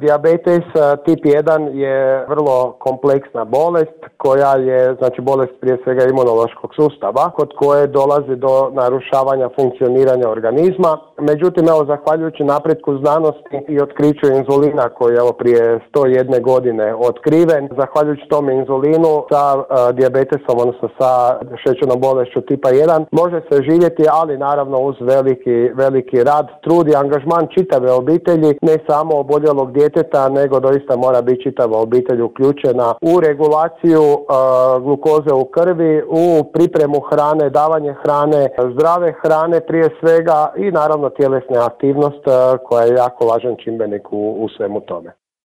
Dijabetes tip 1 je vrlo kompleksna bolest koja je, znači, bolest prije svega imunološkog sustava, kod koje dolazi do narušavanja funkcioniranja organizma. Međutim, evo, zahvaljujući napretku znanosti i otkriću inzulina koji je evo prije 101 godine otkriven, zahvaljujući tome inzulinu sa dijabetesom, odnosno sa šećernom bolešću tipa 1, može se živjeti, ali naravno uz veliki rad, trud i angažman čitave obitelji, ne samo oboljelog djeteta, nego doista mora biti čitava obitelj uključena u regulaciju glukoze u krvi, u pripremu hrane, davanje hrane, zdrave hrane prije svega i naravno tjelesna aktivnost koja je jako važan čimbenik u svemu tome.